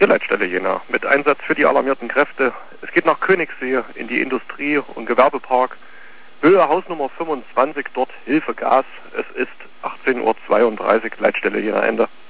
Hier Leitstelle Jena mit Einsatz für die alarmierten Kräfte. Es geht nach Königssee in die Industrie- und Gewerbepark. Höhe Hausnummer 25, dort Hilfe Gas. Es ist 18:32 Uhr, Leitstelle Jena Ende.